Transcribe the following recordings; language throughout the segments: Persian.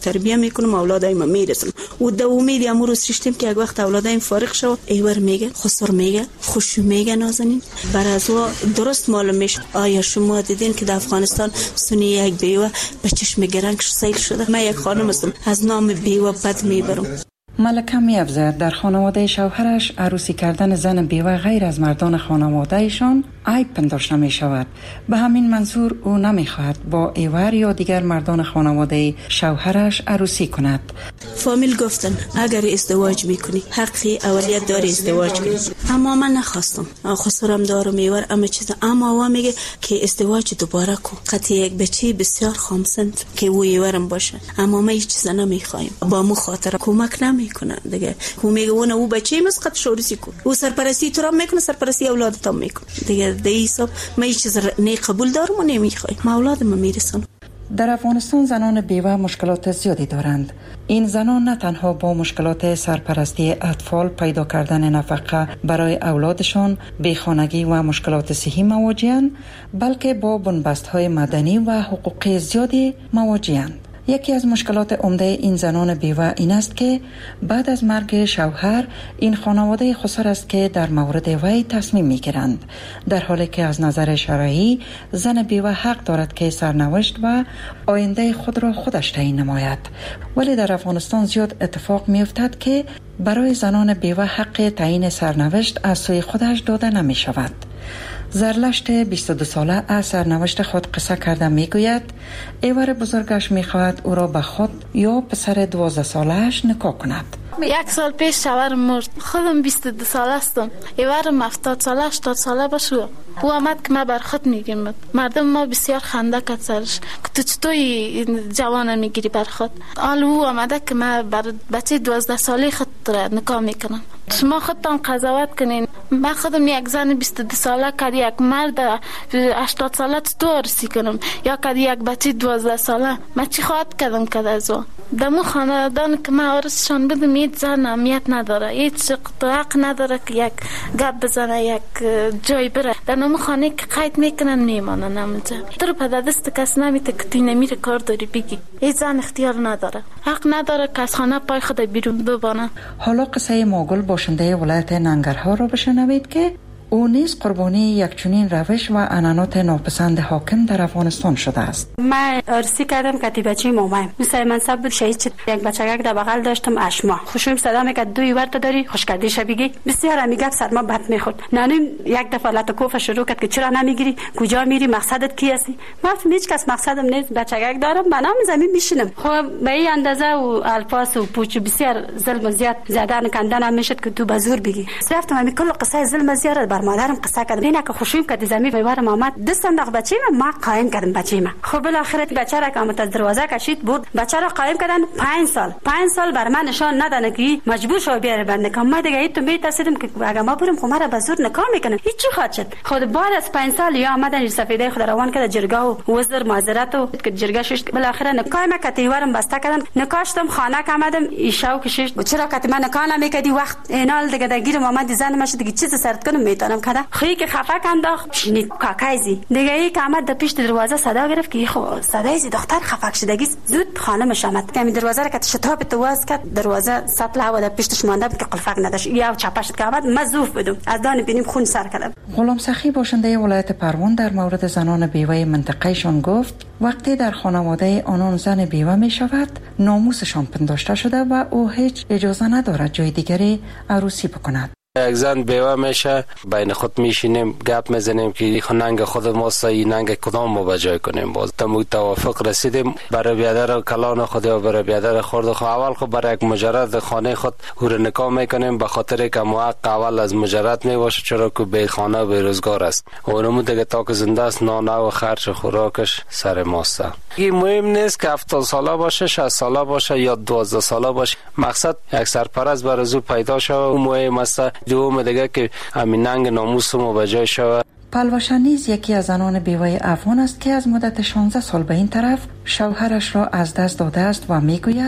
تربیه میکنم، اولادایم میرسم و دو امید امروز ششتیم که یک وقت اولادایم فارغ شو ایور میگه، خسر میگه، خوشو میگه، نازنین بر از و درست معلوم میشه. آیا شما دیدین که در افغانستان سنی یک بیوه به چشم گرنگش سیل شده؟ من یک خانم هستم، از نام بیوه بد میبرم. ملکه می‌افزاید در خانواده شوهرش عروسی کردن زن بیوه غیر از مردان خانوادهشان عیب پنداشته می شود. به همین منظور او نمی‌خواهد با ایور یا دیگر مردان خانواده شوهرش عروسی کند. فامیل گفتن اگر ازدواج میکنی حقی اولیت داری ازدواج کنی، اما من نخواستم. خسرم دارم ایور اما چیزا، اما او میگه که ازدواج دوباره کن، قطعی یک بچه بسیار خامسند که او ایورم باشه، اما ما هیچ چیزا نمیخوایم. با مو خاطر کمک نمیکنه دیگه. او میگه او بچه مسقط شورسی کن، او سرپرستی تو را میکنه، سرپرستی اولادت هم میکنه دیگه. در حساب ما هیچ چیز نه قبول دارم و نمیخوایم، ما اولادم میرسن. در افغانستان زنان بیوه مشکلات زیادی دارند. این زنان نه تنها با مشکلات سرپرستی اطفال، پیدا کردن نفقه برای اولادشان، بیخانگی و مشکلات صحی مواجه‌اند، بلکه با بنبست‌های مدنی و حقوقی زیادی مواجه‌اند. یکی از مشکلات عمده این زنان بیوه این است که بعد از مرگ شوهر این خانواده خسر است که در مورد وی تصمیم میگیرند، در حالی که از نظر شرعی زن بیوه حق دارد که سرنوشت و آینده خود را خودش تعیین نماید. ولی در افغانستان زیاد اتفاق میافتد که برای زنان بیوه حق تعیین سرنوشت از سوی خودش داده نمی شود. زرلشت 22 ساله از سرنوشت خود قصه کرده میگوید ایور بزرگش میخواهد او را به خود یا پسر 12 سالهش نکاح کند. 1 سال پیش شوهرم مرد. خودم 22 ساله هستم. ایورم 70 ساله 80 ساله باشه. او آمد که ما بر خود میگیم. مردم ما بسیار خنده کرد سرش که تو چطوری جوان میگیری بر خود. حالا او آمده که ما بر بچه 12 ساله خود نکاح میکنم. شما خودتان قضاوت کنین. من خودم یک زن 22 ساله که یک مرد 80 ساله تو عروسی کنم یا که یک بچه 12 ساله، من چی خواهد کردم که از او دمو خاندان که من عروسشان بدم هیچ زن اهمیت نداره، هیچ حق نداره که یک گپ بزنه، یک جای بره. در نمو خانه که قید میکنن میمانن همونجا. تو رو پدر دست کس نمیته که توی نمیره کار داری بگی. هیچ زن اختیار نداره، حق نداره که از خانه پای خود بیرون ببانه. حالا قصه ماگل باشنده ولایت ننگرهار رو بشنوید که او نیز قربانی یک چنین روش و عنعنات ناپسند حاکم در افغانستان شده است. من عروسی کردم که بچه مامایم مثل منصب بود، شهید شد. یک بچگک در بغل داشتم اشما. خوشم صدا میکرد دوی ورت داری خوش کردی شبیگی بسیار میگه سرما بد میخورد. نانیم یک دفعه لاتکوف شروع کرد که چرا نمیگیری، کجا میری، مقصدت کی هستی؟ من هیچ کس مقصدم نیست، بچگک دارم، منم زمین میشینم. خب به این اندازه و الفاظ و پوچ بسیار ظلم زیاد زدن کندن هم میشد که تو بزور بگی. رفتم همین کل قصه ظلم زیاد مادرم قصه کردم. اینا که خوشیم که زمین میوارم آمد دست انداخت بچه ما قایم کردم بچه ما. خب بالاخره بچه را که آمد از دروازه کشید برد، بچه را قایم کردن 5 سال بر من نشان ندادن که مجبور شو بیاره بنده که ما دیگه تو میترسیدم که اگه ما بریم خمر به زور نکاح میکنن هیچ خاطر شد. خود بعد از 5 سال یا آمدن سفیده خود روان کرد جرگه و وزیر معذرت و که جرگه شش بالاخره نکاح ما کتیوارم بسته کردن. نکاشتم خانه که آمدم ایشاو کشش چرا که من نکاح نمیکردی وقت اینال دیگه دگیر آمد زن ماشه دیگه چیز سرت کنم میتونم کدا خی که خفه انداخت شنید کاکایزی دیگه ای که آمد در پیش دروازه صدا گرفت که خب صدای دختر خفه شدگی زود خانمش آمد که دروازه را که شتاب تو واز کرد دروازه سطل هوا در پیشش مانده بود که قلفک نداشت یا چپش که آمد مزوف بدم از دان بینیم خون سر کردم. غلام سخی باشنده ولایت پروان در مورد زنان بیوه منطقهشان گفت وقتی در خانواده آنان زن بیوه می شود ناموسشان پنداشته شده و او هیچ اجازه ندارد جای دیگری عروسی بکند. یک زن بیوه میشه بین خود میشینیم گپ میزنیم که ننگ خود ماست این ننگ کدام ما بجای کنیم. باز تمو توافق رسیدیم برای بیادر کلان خود یا برای بیادر خورد خود اول خود برای یک مجرد خانه خود هور نکاح میکنیم به خاطر که موقع اول از مجرد میباشه چرا که بی خانه و بیروزگار است و اونمو دیگه تا که زنده است نانه و خرچ خوراکش سر ماست. این مهم نیست که 70 ساله باشه 60 ساله باشه یا 12 ساله باشه، مقصد یک سرپرست برای زو پیدا شود. مهم است دوم دیگه که همین ننگ ناموس ما به جای شود. پلوشا نیز یکی از زنان بیوه افغان است که از مدت 16 سال به این طرف شوهرش را از دست داده است و میگوید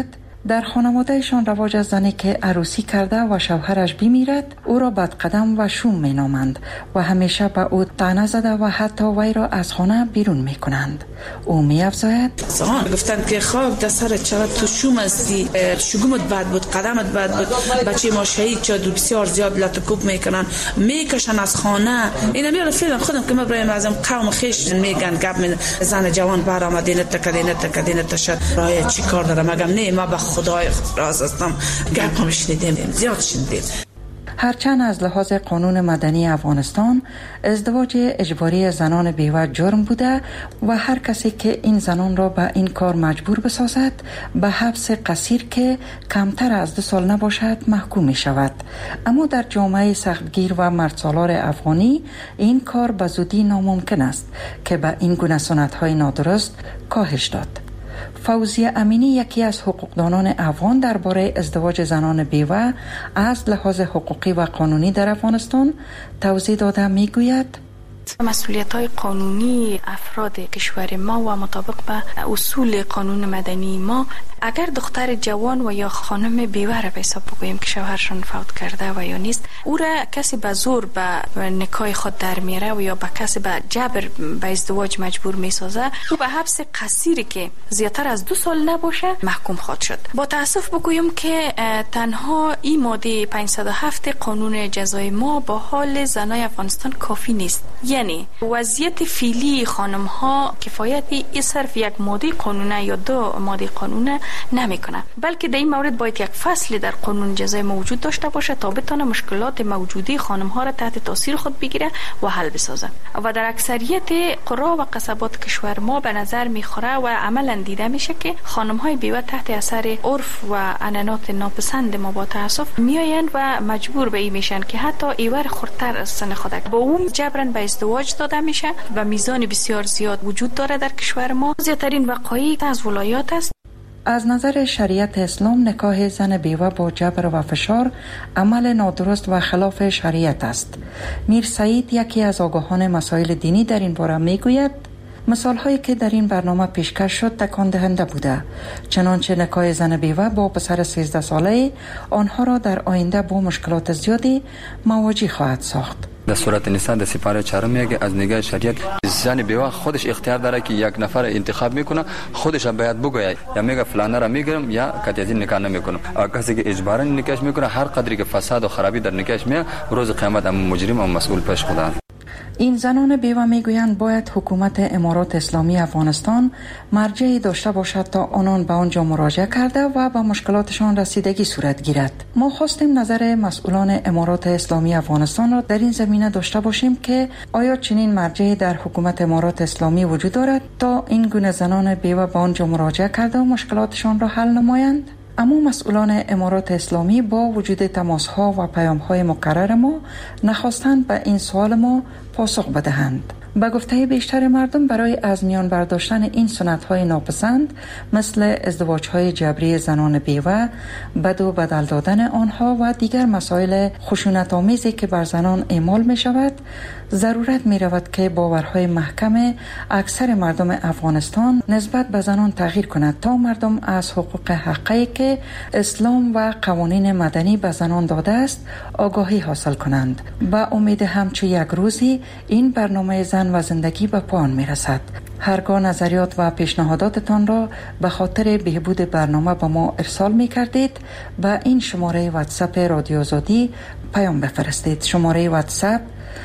در خانوادهشان رواج است زنی که عروسی کرده و شوهرش بمیرد او را بدقدم و شوم می نامند و همیشه به او طعنه زده و حتی وی را از خانه بیرون می کنند. او می افزاید گفتند که خواب در سر چقدر تو شوم هستی، شگومت بد بود، قدمت بد بود، بچه ما شهید شد و بسیار زیاد لطکوب میکنن، میکشن از خانه. اینا میاد فیلم خودم که ابراهیم اعظم قوم خیش میگن گپ می زن جوان بر آمدین تکدین تشد راه چی کار دارم؟ مگم نه ما به خدای راز هستم. گپ هم شنیدیم، زیاد شنیدیم. هرچند از لحاظ قانون مدنی افغانستان ازدواج اجباری زنان بیوه جرم بوده و هر کسی که این زنان را به این کار مجبور بسازد به حبس قصیر که کمتر از 2 سال نباشد محکوم می شود، اما در جامعه سختگیر و مردسالار افغانی این کار به زودی ناممکن است که به این گونه سنت‌های نادرست کاهش داد. فوزیه امینی یکی از حقوقدانان افغان درباره ازدواج زنان بیوه از لحاظ حقوقی و قانونی در افغانستان توضیح داده میگوید مسئولیت‌های قانونی افراد کشور ما و مطابق به اصول قانون مدنی ما اگر دختر جوان و یا خانم بیوه را به حساب بگوییم که شوهرشان فوت کرده و یا نیست، او را کسی به زور به نکاح خود در میاره و یا به کسی به جبر به ازدواج مجبور میسازه، او به حبس قصیری که زیادتر از 2 سال نباشه محکوم خواهد شد. با تاسف بگویم که تنها این ماده 507 قانون جزای ما با حال زنای افغانستان کافی نیست. یعنی وضعیت فعلی خانم ها کفایتی صرف یک ماده قانونه یا 2 ماده قانونه نمیکنه، بلکه در این مورد باید یک فصل در قانون جزای موجود داشته باشه تا بتونه مشکلات موجودی خانم ها را تحت تاثیر خود بگیره و حل بسازه. و در اکثریت قرا و قصبات کشور ما به نظر میخوره و عملا دیده میشه که خانم های بیوه تحت اثر عرف و عنعنات ناپسند ما با تاسف میآیند و مجبور به این میشن که حتی ایور خردتر از سن خودک با اون جبران به ازدواج داده میشه و میزان بسیار زیاد وجود داره در کشور ما. زیادترین وقایع از ولایات است. از نظر شریعت اسلام نکاح زن بیوه با جبر و فشار عمل نادرست و خلاف شریعت است. میر سعید یکی از آگاهان مسائل دینی در این باره میگوید مثال هایی که در این برنامه پیشکش شد تکان دهنده بوده، چنانچه نکاح زن بیوه با پسر 13 ساله آنها را در آینده با مشکلات زیادی مواجه خواهد ساخت. در صورت نساء در سپاره 4 میگه از نگاه شریعت زن بیوه خودش اختیار داره که یک نفر انتخاب میکنه، خودش باید بگه یا میگه فلانه را میگیرم یا قطعی از این نکاح نمیکنم. کسی که اجباراً نکاح میکنه هر قدری که فساد و خرابی در نکاح میاد روز قیامت هم مجرم و مسئول پیش خدا. این زنان بیوه میگویند باید حکومت امارات اسلامی افغانستان مرجعی داشته باشد تا آنان به آنجا مراجعه کرده و به مشکلاتشان رسیدگی صورت گیرد. ما خواستیم نظر مسئولان امارات اسلامی افغانستان را در این زمینه داشته باشیم که آیا چنین مرجعی در حکومت امارات اسلامی وجود دارد تا این گونه زنان بیوه به آنجا مراجعه کرده و مشکلاتشان را حل نمایند؟ اما مسئولان امارات اسلامی با وجود تماس‌ها و پیام‌های مکرر ما نخواستند به این سوال ما پاسخ بدهند. به گفته بیشتر مردم برای از میان برداشتن این سنت‌های ناپسند مثل ازدواج‌های جبری زنان بیوه، بد و بدل دادن آنها و دیگر مسائل خشونت‌آمیزی که بر زنان اعمال می‌شود، ضرورت می‌رود که باورهای محکم اکثر مردم افغانستان نسبت به زنان تغییر کند تا مردم از حقوق حقی که اسلام و قوانین مدنی به زنان داده است آگاهی حاصل کنند. با امید همچو یک روزی این برنامه زن و زندگی به پایان میرسد. هرگاه نظریات و پیشنهاداتتان را به خاطر بهبود برنامه به ما ارسال می کردید به این شماره واتساپ رادیو آزادی پیام بفرستید. شماره واتساپ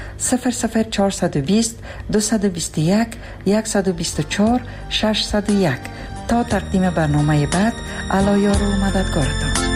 00420 221 124 601. تا تقدیم برنامه بعد الله یار و مددگارتان.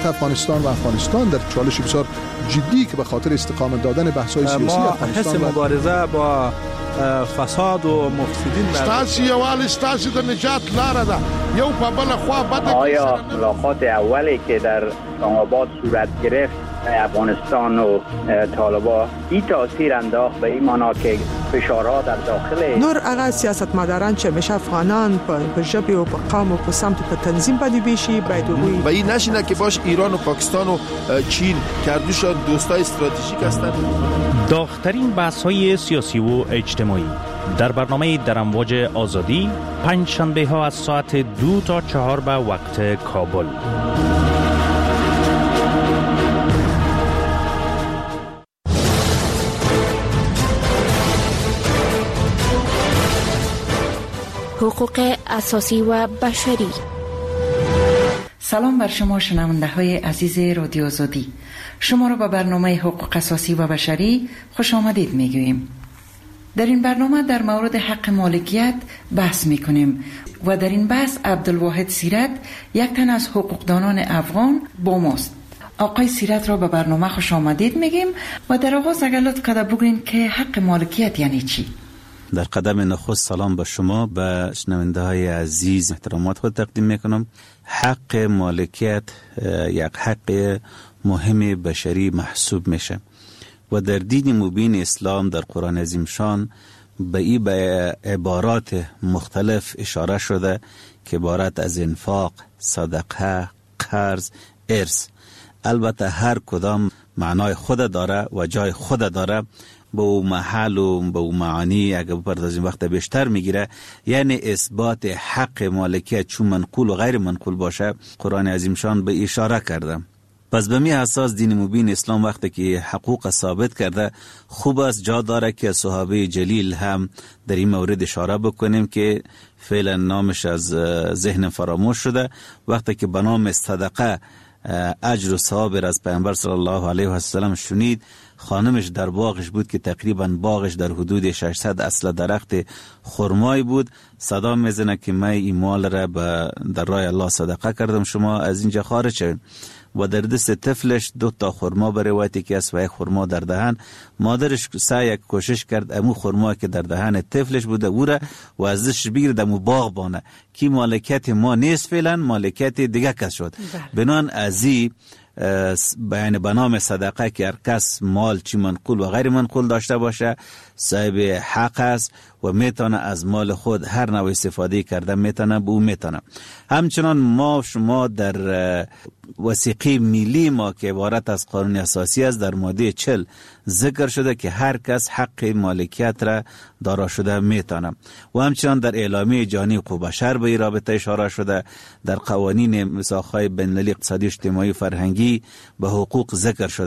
افغانستان و افغانستان در چالش بسیار جدی که به خاطر استقامت دادن بحث‌های سیاسی افغانستان ما حس مبارزه با فساد و مفسدین ستاسي یوال ستاسي د نجات لاره ده یو په بل خوا بد. آیا ملاقات اولی که در اسلام آباد صورت گرفت افغانستان و طالبان این تاثیر انداخت به این معنا که فشارها در داخل نور هغه سیاستمداران چې همیشه افغانان په ژبه او په قوم او په سمت په تنظیم باندې بشي باید وي و این نشینه که باش ایران و پاکستان و چین کردوشان دوستای استراتژیک هستند. داغ‌ترین بحث‌های سیاسی و اجتماعی در برنامه در امواج آزادی پنج شنبه ها از ساعت 2 تا 4 به وقت کابل. حقوق اساسی و بشری. سلام بر شما شنونده های عزیز رادیو آزادی. شما را به برنامه حقوق اساسی و بشری خوش آمدید میگوییم. در این برنامه در مورد حق مالکیت بحث میکنیم و در این بحث عبدالواحد سیرت، یک تن از حقوقدانان افغان، با ماست. آقای سیرت را به برنامه خوش آمدید میگیم و در آغاز اگر لطف کرده بگوین که حق مالکیت یعنی چی؟ در قدم نخست سلام به شما، به شنونده های عزیز احترامات خود تقدیم میکنم. حق مالکیت یک حق مهم بشری محسوب میشه و در دین مبین اسلام در قرآن عظیم شان به این به عبارات مختلف اشاره شده که عبارت از انفاق، صدقه، قرض، ارث. البته هر کدام معنای خود داره و جای خود داره، به او محل و به او معانی اگه بپردازیم وقت بیشتر میگیره. یعنی اثبات حق مالکیت چون منقول و غیر منقول باشه قرآن عظیم شان به اشاره کرده. پس به می اساس دین مبین اسلام وقتی که حقوق ثابت کرده، خوب است جا داره که صحابه جلیل هم در این مورد اشاره بکنیم که فعلا نامش از ذهن فراموش شده. وقتی که به نام صدقه اجر و ثواب از پیامبر صلی الله علیه و سلم شنید، خانمش در باغش بود که تقریبا باغش در حدود 600 اصل درخت خرمای بود. صدا میزنه که من این مال را در راه الله صدقه کردم، شما از اینجا خارج شوید. و در دست طفلش 2 تا خرما به روایتی که است و یک خرما در دهن. مادرش سعی کوشش کرد امو خرما که در دهن طفلش بوده او را و ازش بگیرد امو باغ بانه که مالکیت ما نیست، فعلا مالکیت دیگه کس شد. بنان ازی بیان به نام صدقه که هر کس مال چی منقول و غیر منقول داشته باشه صاحب حق است و میتونه از مال خود هر نوع استفاده کرده میتونه به او میتونه. همچنان ما شما در وثیقه ملی ما که عبارت از قانون اساسی است در ماده 40 ذکر شده که هر کس حق مالکیت را دارا شده میتونه و همچنان در اعلامیه جهانی حقوق بشر به این رابطه اشاره شده. در قوانین میثاق‌های بین‌المللی اقتصادی اجتماعی و فرهنگی به حقوق ذکر شده.